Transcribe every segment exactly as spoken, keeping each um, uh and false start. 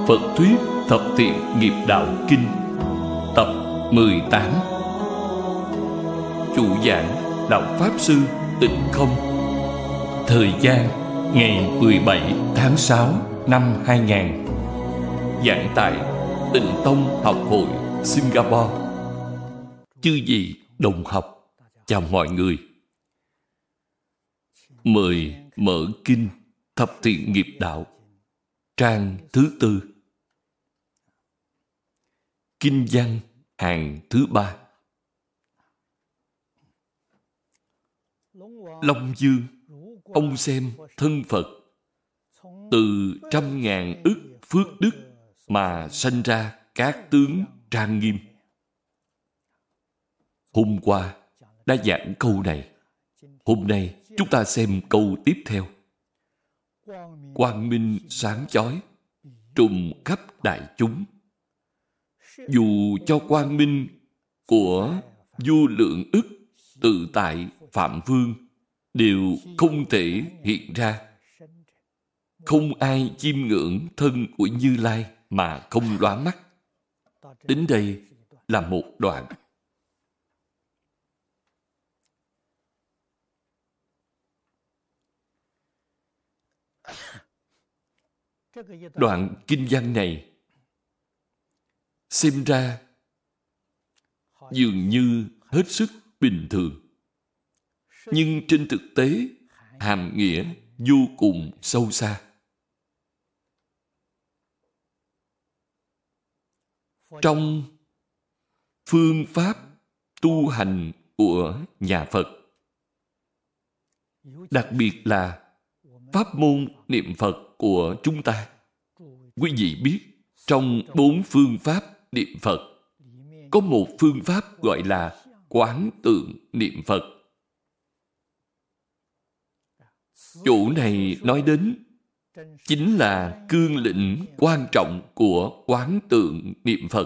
Phật thuyết Thập Thiện Nghiệp Đạo Kinh tập mười tám. Chủ giảng Đạo Pháp Sư Tịnh Không. Thời gian ngày mười bảy tháng sáu năm hai nghìn. Giảng tại Tịnh Tông Học Hội Singapore. Chư vị đồng học, chào mọi người. Mời mở kinh Thập Thiện Nghiệp Đạo, trang thứ tư, kinh văn hàng thứ ba. Long Dương, ông xem thân Phật từ trăm ngàn ức phước đức mà sanh ra các tướng trang nghiêm. Hôm qua đã giảng câu này. Hôm nay chúng ta xem câu tiếp theo. Quang minh sáng chói, trùm khắp đại chúng. Dù cho quang minh của vô lượng ức tự tại Phạm Vương đều không thể hiện ra. Không ai chiêm ngưỡng thân của Như Lai mà không lóa mắt. Đến đây là một đoạn. Đoạn kinh văn này xem ra dường như hết sức bình thường, nhưng trên thực tế hàm nghĩa vô cùng sâu xa. Trong phương pháp tu hành của nhà Phật, đặc biệt là pháp môn niệm Phật của chúng ta, quý vị biết trong bốn phương pháp niệm Phật có một phương pháp gọi là quán tượng niệm Phật. Chỗ này nói đến chính là cương lĩnh quan trọng của quán tượng niệm Phật.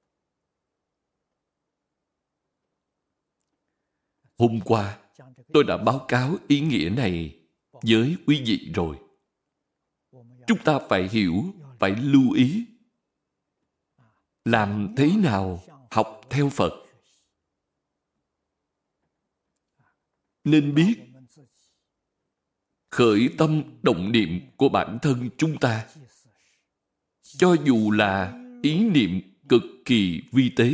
Hôm qua tôi đã báo cáo ý nghĩa này với quý vị rồi. Chúng ta phải hiểu, phải lưu ý. Làm thế nào học theo Phật? Nên biết khởi tâm động niệm của bản thân chúng ta, cho dù là ý niệm cực kỳ vi tế,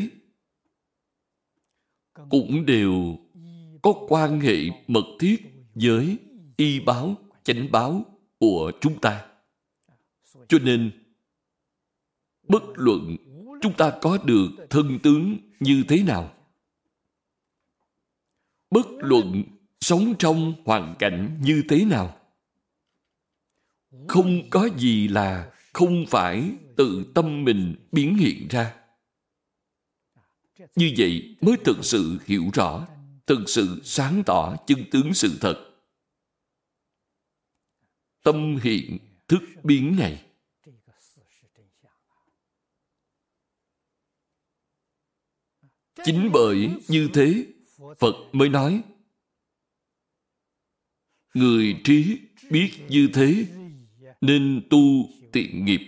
cũng đều có quan hệ mật thiết với y báo, chánh báo của chúng ta. Cho nên, bất luận chúng ta có được thân tướng như thế nào, bất luận sống trong hoàn cảnh như thế nào, không có gì là không phải tự tâm mình biến hiện ra. Như vậy mới thực sự hiểu rõ, thực sự sáng tỏ chân tướng sự thật. Tâm hiện thức biến này. Chính bởi như thế, Phật mới nói, người trí biết như thế, nên tu tiện nghiệp.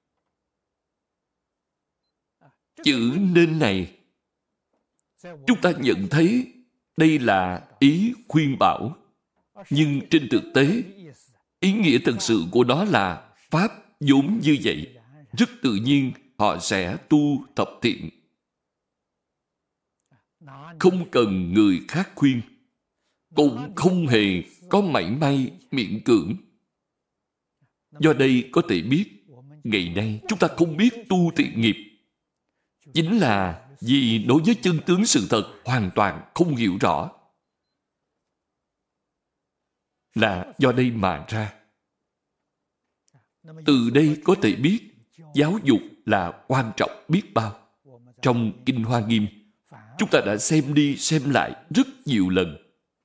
Chữ nên này, chúng ta nhận thấy đây là ý khuyên bảo, nhưng trên thực tế, ý nghĩa thực sự của nó là Pháp vốn như vậy. Rất tự nhiên họ sẽ tu thập thiện. Không cần người khác khuyên, cũng không hề có mảy may miễn cưỡng. Do đây có thể biết, ngày nay chúng ta không biết tu thiện nghiệp, chính là vì đối với chân tướng sự thật hoàn toàn không hiểu rõ. Là do đây mà ra. Từ đây có thể biết giáo dục là quan trọng biết bao. Trong Kinh Hoa Nghiêm, chúng ta đã xem đi xem lại rất nhiều lần.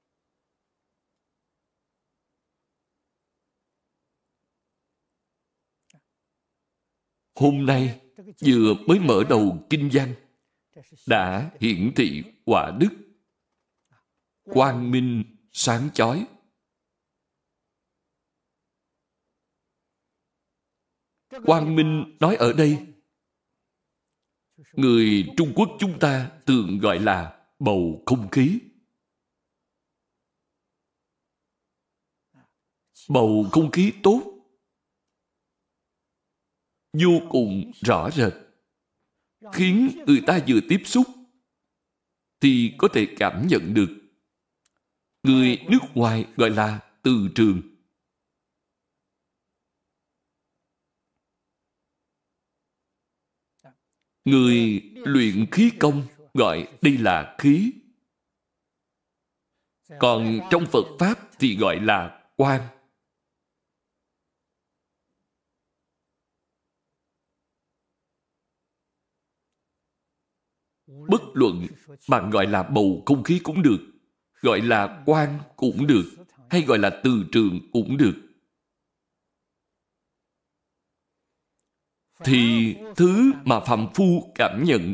Hôm nay vừa mới mở đầu kinh văn đã hiển thị quả đức quang minh sáng chói. Quang minh nói ở đây, người Trung Quốc chúng ta thường gọi là bầu không khí. Bầu không khí tốt, vô cùng rõ rệt, khiến người ta vừa tiếp xúc thì có thể cảm nhận được. Người nước ngoài gọi là từ trường. Người luyện khí công gọi đây là khí. Còn trong Phật Pháp thì gọi là quang. Bất luận bạn gọi là bầu không khí cũng được, gọi là quang cũng được, hay gọi là từ trường cũng được. Thì thứ mà phàm phu cảm nhận,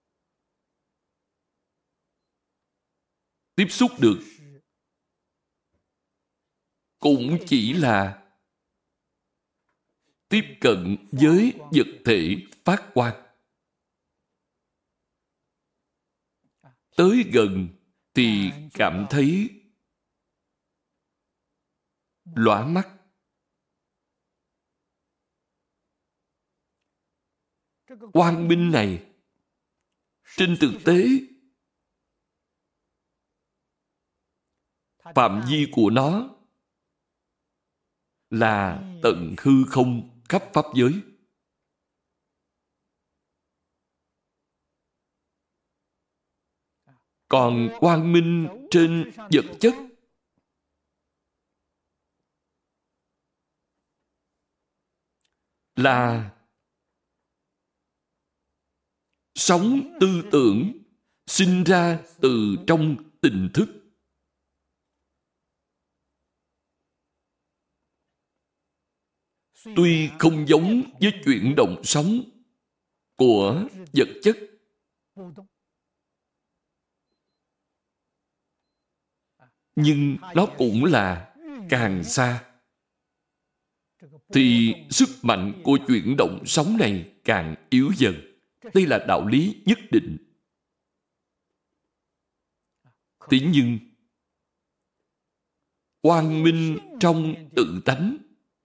tiếp xúc được, cũng chỉ là tiếp cận với vật thể phát quang. Tới gần thì cảm thấy lóa mắt. Quang minh này, trên thực tế, phạm vi của nó là tận hư không khắp pháp giới. Còn quang minh trên vật chất là sống tư tưởng sinh ra từ trong tỉnh thức. Tuy không giống với chuyển động sống của vật chất, nhưng nó cũng là càng xa thì sức mạnh của chuyển động sống này càng yếu dần. Đây là đạo lý nhất định. Thế nhưng quang minh trong tự tánh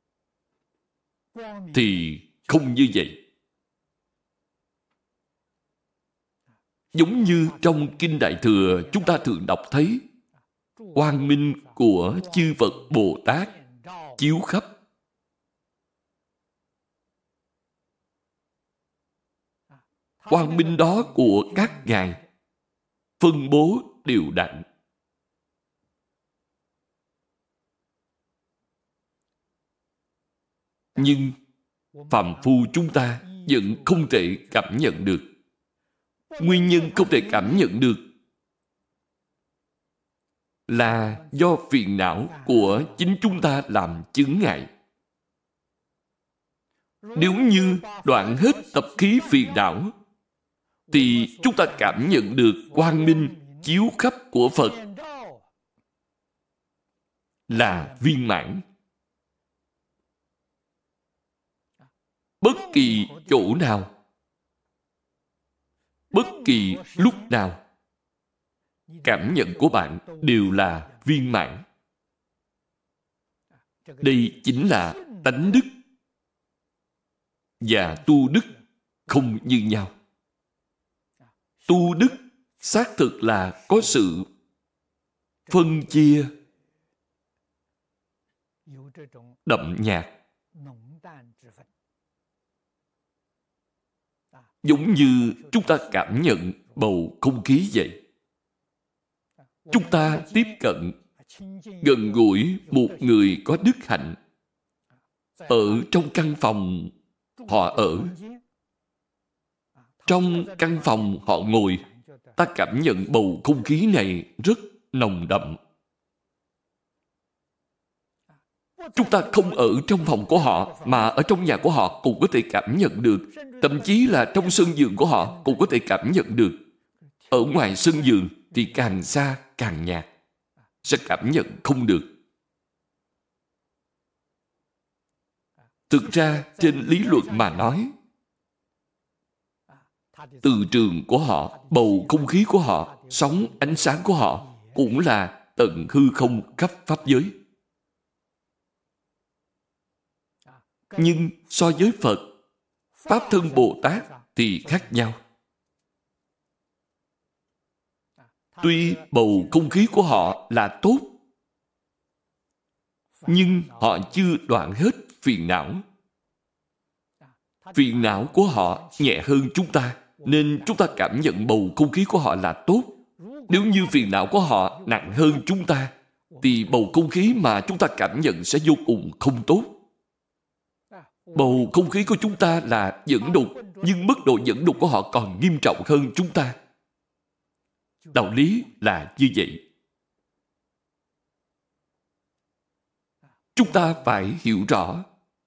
thì không như vậy. Giống như trong Kinh Đại Thừa chúng ta thường đọc thấy, quang minh của chư Phật Bồ Tát chiếu khắp. Quang minh đó của các ngài phân bố đều đặn. Nhưng phàm phu chúng ta vẫn không thể cảm nhận được. Nguyên nhân không thể cảm nhận được là do phiền não của chính chúng ta làm chướng ngại. Nếu như đoạn hết tập khí phiền não, thì chúng ta cảm nhận được quang minh chiếu khắp của Phật là viên mãn. Bất kỳ chỗ nào, bất kỳ lúc nào, cảm nhận của bạn đều là viên mãn. Đây chính là tánh đức và tu đức không như nhau. Tu đức xác thực là có sự phân chia đậm nhạt, giống như chúng ta cảm nhận bầu không khí vậy. Chúng ta tiếp cận, gần gũi một người có đức hạnh. Ở trong căn phòng họ ở, trong căn phòng họ ngồi, ta cảm nhận bầu không khí này rất nồng đậm. Chúng ta không ở trong phòng của họ, mà ở trong nhà của họ cũng có thể cảm nhận được. Thậm chí là trong sân vườn của họ cũng có thể cảm nhận được. Ở ngoài sân vườn thì càng xa càng nhạt, sẽ cảm nhận không được. Thực ra, trên lý luận mà nói, từ trường của họ, bầu không khí của họ, sóng ánh sáng của họ cũng là tận hư không khắp pháp giới. Nhưng so với Phật, Pháp Thân Bồ Tát thì khác nhau. Tuy bầu không khí của họ là tốt, nhưng họ chưa đoạn hết phiền não. Phiền não của họ nhẹ hơn chúng ta, nên chúng ta cảm nhận bầu không khí của họ là tốt. Nếu như phiền não của họ nặng hơn chúng ta, thì bầu không khí mà chúng ta cảm nhận sẽ vô cùng không tốt. Bầu không khí của chúng ta là dẫn đục, nhưng mức độ dẫn đục của họ còn nghiêm trọng hơn chúng ta. Đạo lý là như vậy. Chúng ta phải hiểu rõ.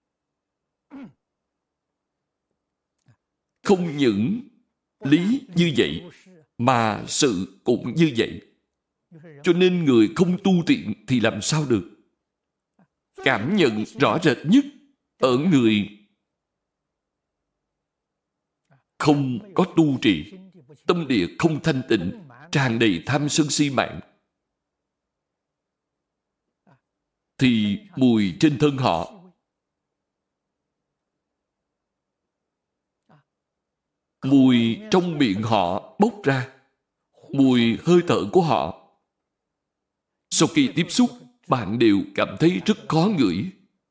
Không những lý như vậy, mà sự cũng như vậy. Cho nên người không tu tiện thì làm sao được? Cảm nhận rõ rệt nhất ở người không có tu trì, tâm địa không thanh tịnh, tràn đầy tham sân si mạng, thì mùi trên thân họ, mùi trong miệng họ bốc ra, mùi hơi thở của họ, sau khi tiếp xúc, bạn đều cảm thấy rất khó ngửi.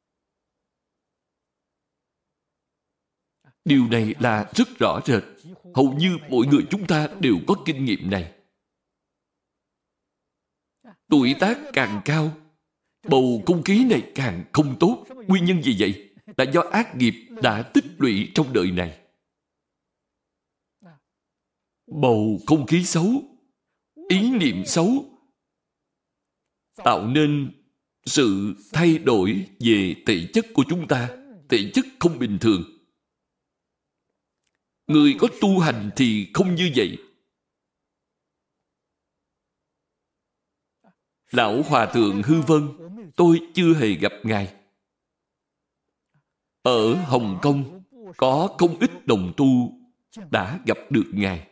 Điều này là rất rõ rệt. Hầu như mỗi người chúng ta đều có kinh nghiệm này. Tuổi tác càng cao, bầu không khí này càng không tốt. Nguyên nhân gì vậy? Là do ác nghiệp đã tích lũy trong đời này. Bầu không khí xấu, ý niệm xấu, tạo nên sự thay đổi về thể chất của chúng ta. Thể chất không bình thường. Người có tu hành thì không như vậy. Lão Hòa Thượng Hư Vân, tôi chưa hề gặp Ngài. Ở Hồng Kông, có không ít đồng tu đã gặp được Ngài.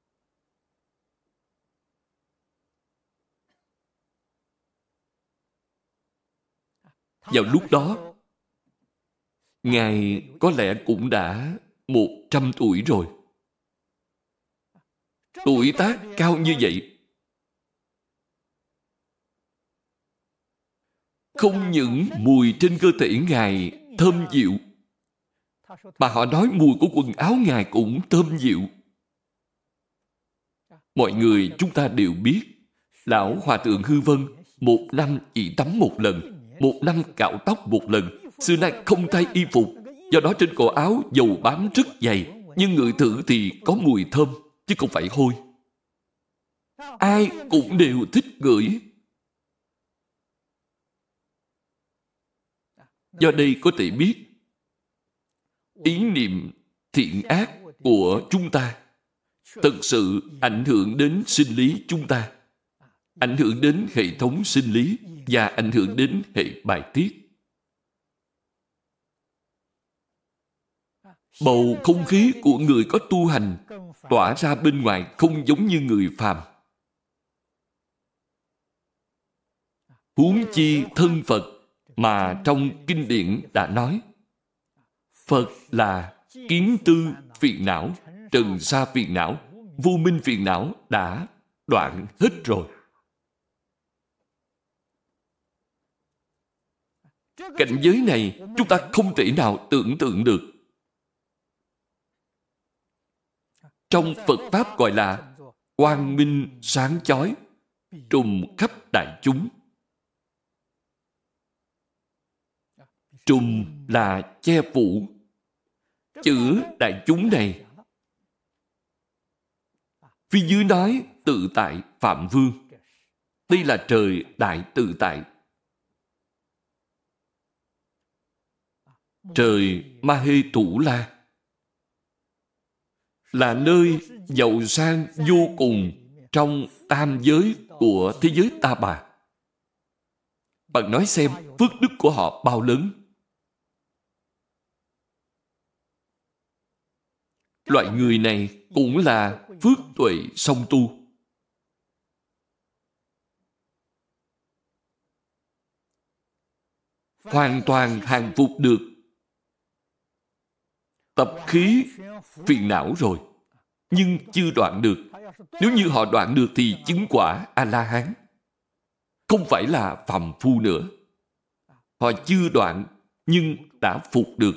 Vào lúc đó, Ngài có lẽ cũng đã một trăm tuổi rồi. Tuổi tác cao như vậy, không những mùi trên cơ thể Ngài thơm dịu, mà họ nói mùi của quần áo Ngài cũng thơm dịu. Mọi người chúng ta đều biết, Lão Hòa Thượng Hư Vân một năm chỉ tắm một lần, một năm cạo tóc một lần, xưa nay không thay y phục, do đó trên cổ áo dầu bám rất dày, nhưng ngửi thử thì có mùi thơm, chứ không phải hôi. Ai cũng đều thích ngửi. Do đây có thể biết, ý niệm thiện ác của chúng ta thực sự ảnh hưởng đến sinh lý chúng ta, ảnh hưởng đến hệ thống sinh lý và ảnh hưởng đến hệ bài tiết. Bầu không khí của người có tu hành tỏa ra bên ngoài không giống như người phàm. Huống chi thân Phật mà trong kinh điển đã nói, Phật là kiến tư phiền não, trần sa phiền não, vô minh phiền não đã đoạn hết rồi. Cảnh giới này chúng ta không thể nào tưởng tượng được. Trong Phật Pháp gọi là quang minh sáng chói, trùm khắp đại chúng. Trùm là che phủ. Chữ đại chúng này, phía dưới nói tự tại Phạm Vương. Đây là trời đại tự tại. Trời Ma Hê Thủ La là nơi giàu sang vô cùng trong tam giới của thế giới Ta Bà. Bạn nói xem phước đức của họ bao lớn. Loại người này cũng là phước tuệ song tu. Hoàn toàn hàng phục được tập khí phiền não rồi, nhưng chưa đoạn được. Nếu như họ đoạn được thì chứng quả A-la-hán, không phải là phàm phu nữa. Họ chưa đoạn nhưng đã phục được.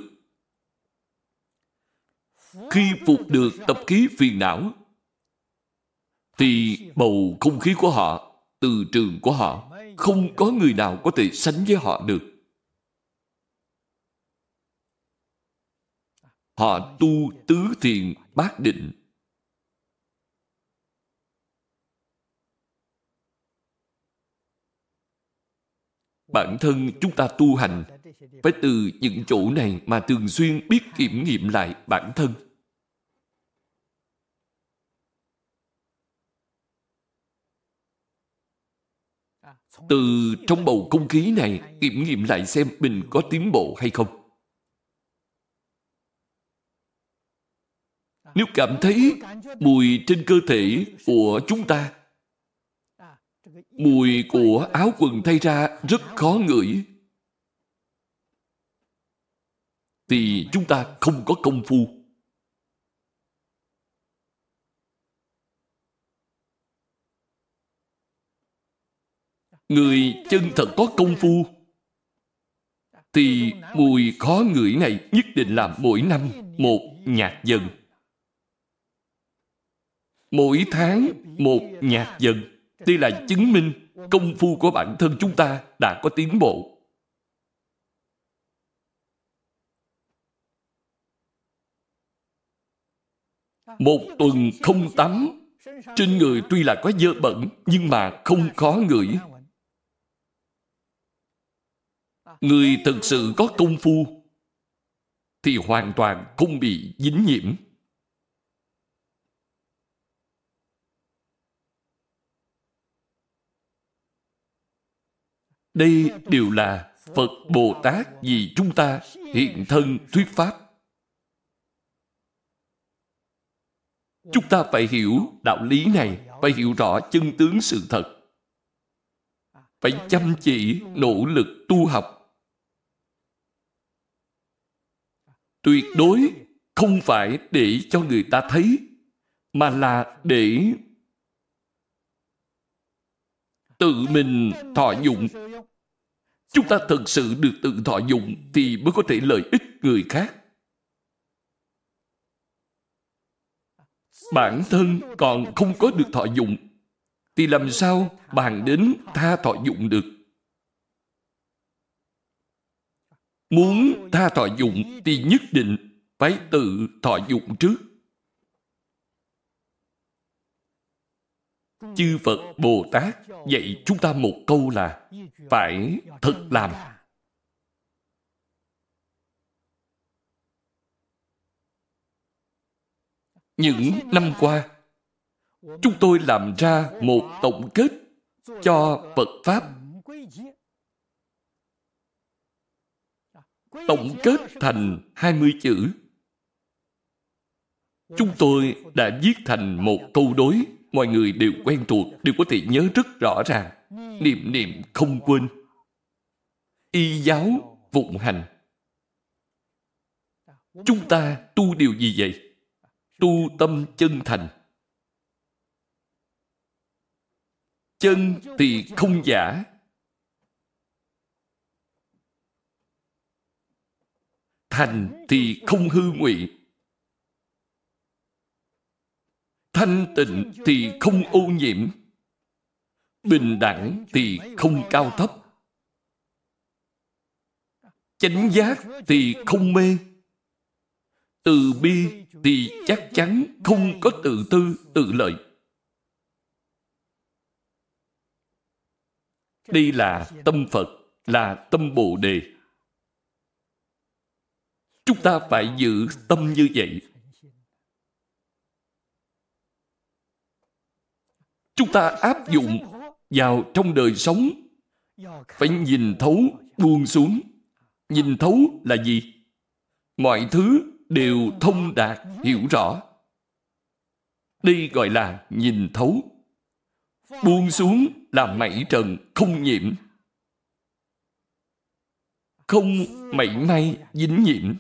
Khi phục được tập khí phiền não thì bầu không khí của họ, từ trường của họ, không có người nào có thể sánh với họ được. Họ tu tứ thiện bát định. Bản thân chúng ta tu hành phải từ những chỗ này mà thường xuyên biết kiểm nghiệm lại bản thân. Từ trong bầu không khí này kiểm nghiệm lại xem mình có tiến bộ hay không. Nếu cảm thấy mùi trên cơ thể của chúng ta, mùi của áo quần thay ra rất khó ngửi, thì chúng ta không có công phu. Người chân thật có công phu thì mùi khó ngửi này nhất định là mỗi năm một nhạt dần. Mỗi tháng một nhạt dần. Đây là chứng minh công phu của bản thân chúng ta đã có tiến bộ. Một tuần không tắm, trên người tuy là có dơ bẩn nhưng mà không khó ngửi. Người thực sự có công phu thì hoàn toàn không bị dính nhiễm. Đây đều là Phật Bồ Tát vì chúng ta hiện thân thuyết pháp. Chúng ta phải hiểu đạo lý này, phải hiểu rõ chân tướng sự thật. Phải chăm chỉ, nỗ lực tu học. Tuyệt đối không phải để cho người ta thấy, mà là để tự mình thọ dụng. Chúng ta thực sự được tự thọ dụng thì mới có thể lợi ích người khác. Bản thân còn không có được thọ dụng thì làm sao bàn đến tha thọ dụng được? Muốn tha thọ dụng thì nhất định phải tự thọ dụng trước. Chư Phật Bồ Tát dạy chúng ta một câu là phải thực làm. Những năm qua, chúng tôi làm ra một tổng kết cho Phật Pháp. Tổng kết thành hai mươi chữ. Chúng tôi đã viết thành một câu đối, mọi người đều quen thuộc, đều có thể nhớ rất rõ ràng. Niệm niệm không quên. Y giáo phụng hành. Chúng ta tu điều gì vậy? Tu tâm chân thành. Chân thì không giả. Thành thì không hư ngụy. Thanh tịnh thì không ô nhiễm. Bình đẳng thì không cao thấp. Chánh giác thì không mê. Từ bi thì chắc chắn không có tự tư, tự lợi. Đây là tâm Phật, là tâm Bồ Đề. Chúng ta phải giữ tâm như vậy. Chúng ta áp dụng vào trong đời sống. Phải nhìn thấu, buông xuống. Nhìn thấu là gì? Mọi thứ đều thông đạt, hiểu rõ. Đây gọi là nhìn thấu. Buông xuống là mảy trần không nhiễm, không mảy may dính nhiễm.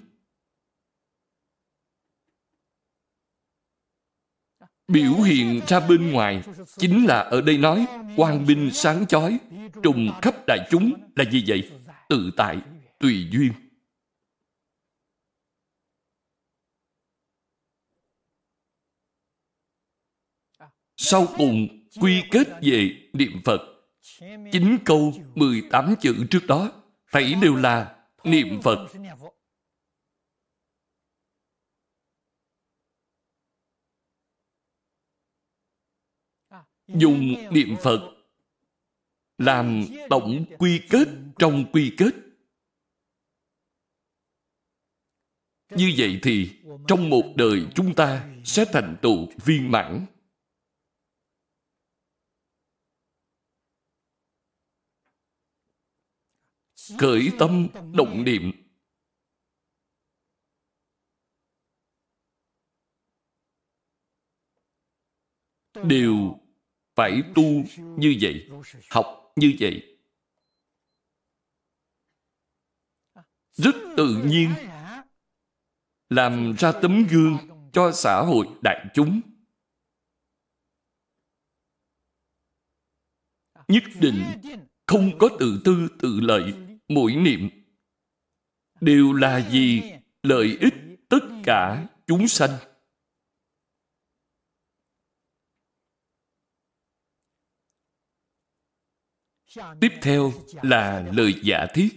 Biểu hiện ra bên ngoài chính là ở đây nói quang minh sáng chói, trùng khắp đại chúng là gì vậy? Tự tại, tùy duyên. Sau cùng quy kết về niệm Phật. Chín câu mười tám chữ trước đó thảy đều là niệm Phật. Dùng niệm Phật làm tổng quy kết trong quy kết. Như vậy thì trong một đời chúng ta sẽ thành tựu viên mãn. Khởi tâm động niệm đều phải tu như vậy, học như vậy. Rất tự nhiên làm ra tấm gương cho xã hội đại chúng. Nhất định không có tự tư tự lợi. Mỗi niệm đều là vì lợi ích tất cả chúng sanh. Tiếp theo là lời giả thiết.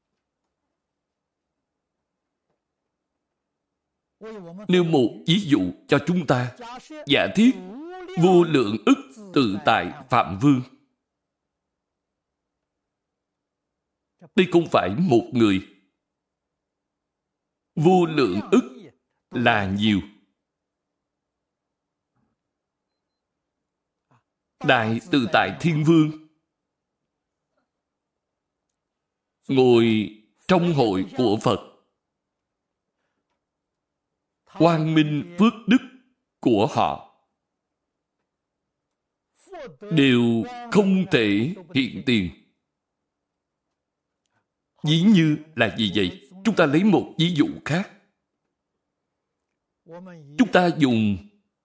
Nêu một ví dụ cho chúng ta. Giả thiết vô lượng ức tự tại Phạm Vương. Đây không phải một người. Vô lượng ức là nhiều. Đại Tự Tại Thiên Vương ngồi trong hội của Phật. Quang minh phước đức của họ đều không thể hiện tiền. Ví như là gì vậy? Chúng ta lấy một ví dụ khác. Chúng ta dùng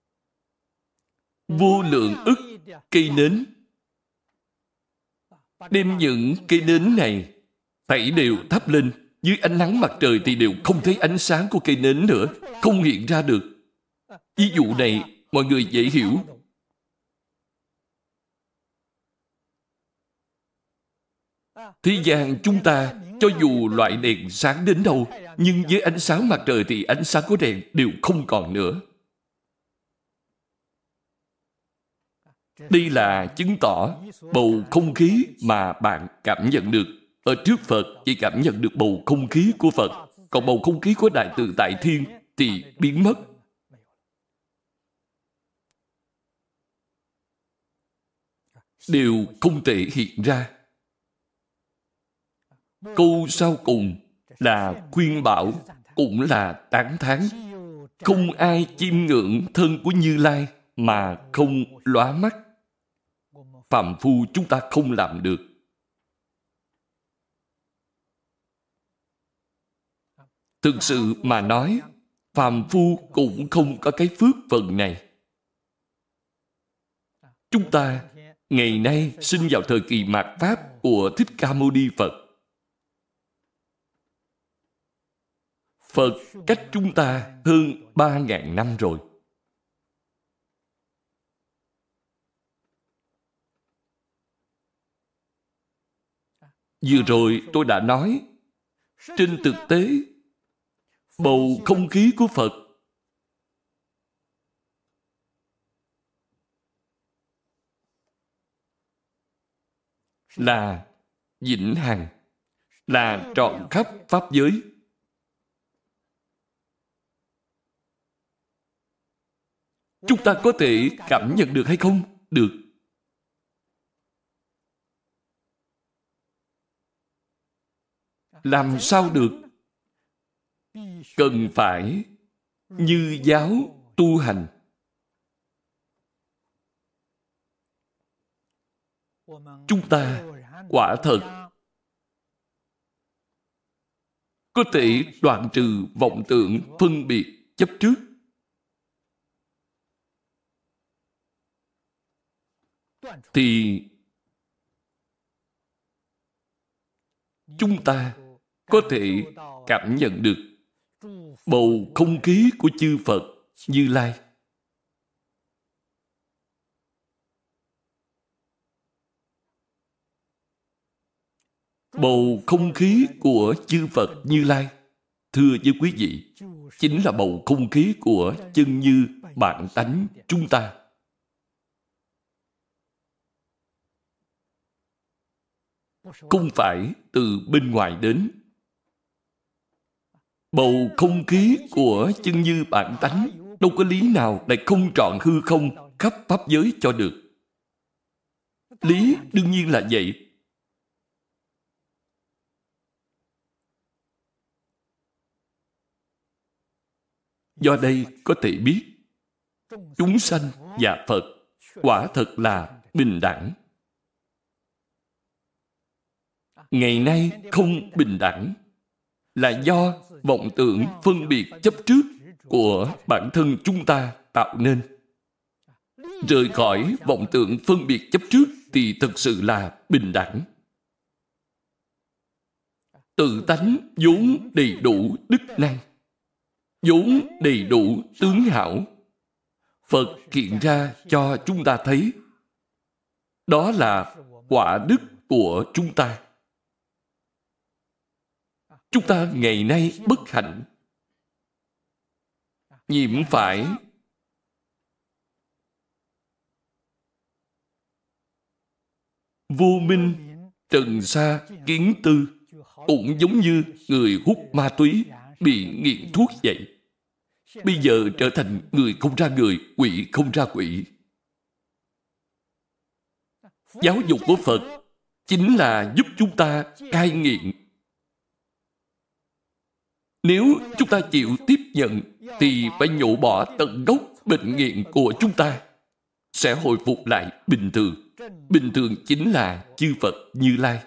vô lượng ức cây nến, đem những cây nến này thảy đều thắp lên. Dưới ánh nắng mặt trời thì đều không thấy ánh sáng của cây nến nữa, không hiện ra được. Ví dụ này mọi người dễ hiểu. Thế gian chúng ta cho dù loại đèn sáng đến đâu, nhưng với ánh sáng mặt trời thì ánh sáng của đèn đều không còn nữa. Đây là chứng tỏ bầu không khí mà bạn cảm nhận được. Ở trước Phật chỉ cảm nhận được bầu không khí của Phật, còn bầu không khí của Đại Tự Tại Thiên thì biến mất. Đều không thể hiện ra. Câu sau cùng là khuyên bảo, cũng là tán thán. Không ai chiêm ngưỡng thân của Như Lai mà không lóa mắt. Phàm phu chúng ta không làm được. Thực sự mà nói, phàm phu cũng không có cái phước phần này. Chúng ta ngày nay sinh vào thời kỳ mạt Pháp của Thích Ca Mâu Ni Phật. Phật cách chúng ta hơn ba ngàn năm rồi. Vừa rồi tôi đã nói, trên thực tế, bầu không khí của Phật là vĩnh hằng, là trọn khắp Pháp giới. Chúng ta có thể cảm nhận được hay không? Được. Làm sao được? Cần phải như giáo tu hành. chúng ta quả thật có thể đoạn trừ vọng tưởng phân biệt chấp trước. Thì chúng ta có thể cảm nhận được bầu không khí của chư Phật Như Lai. Bầu không khí của chư Phật Như Lai, thưa với quý vị, chính là bầu không khí của chân như bản tánh chúng ta. Không phải từ bên ngoài đến. Bầu không khí của chân như bản tánh đâu có lý nào lại không trọn hư không khắp pháp giới cho được. Lý đương nhiên là vậy. Do đây có thể biết chúng sanh và Phật quả thật là bình đẳng. Ngày nay không bình đẳng là do vọng tưởng phân biệt chấp trước của bản thân chúng ta tạo nên. Rời khỏi vọng tưởng phân biệt chấp trước thì thực sự là bình đẳng. Tự tánh vốn đầy đủ đức năng, vốn đầy đủ tướng hảo. Phật hiện ra cho chúng ta thấy. Đó là quả đức của chúng ta. Chúng ta ngày nay bất hạnh, nhiễm phải vô minh, trần sa, kiến tư, cũng giống như người hút ma túy bị nghiện thuốc vậy. Bây giờ trở thành người không ra người, quỷ không ra quỷ. Giáo dục của Phật chính là giúp chúng ta cai nghiện. Nếu chúng ta chịu tiếp nhận thì phải nhổ bỏ tận gốc bệnh nghiện của chúng ta, sẽ hồi phục lại bình thường. Bình thường chính là chư Phật Như Lai.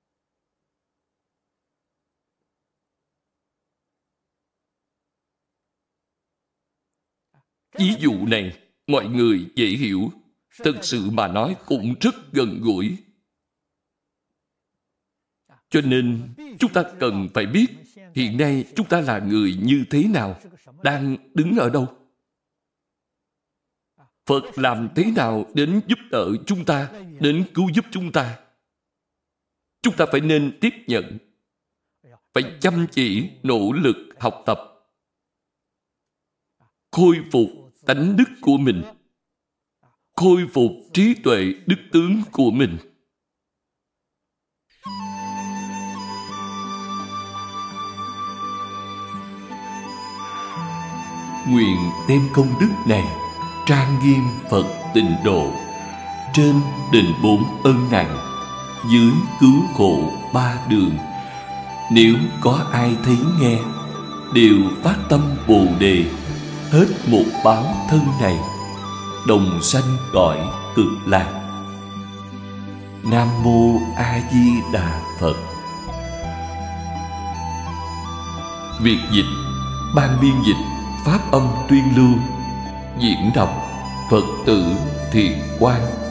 Ví dụ này mọi người dễ hiểu, thực sự mà nói cũng rất gần gũi. Cho nên chúng ta cần phải biết hiện nay chúng ta là người như thế nào, đang đứng ở đâu. Phật làm thế nào đến giúp đỡ chúng ta, đến cứu giúp chúng ta. Chúng ta phải nên tiếp nhận, phải chăm chỉ nỗ lực học tập, khôi phục tánh đức của mình, khôi phục trí tuệ đức tướng của mình. Nguyện đem công đức này trang nghiêm Phật Tịnh Độ, trên đền bốn ân nặng, dưới cứu khổ ba đường. Nếu có ai thấy nghe, đều phát tâm Bồ Đề, hết một báo thân này, đồng sanh cõi Cực Lạc. Nam Mô A Di Đà Phật. Việc dịch: ban biên dịch Pháp âm tuyên lưu, diễn đọc Phật tử Thiện Quang.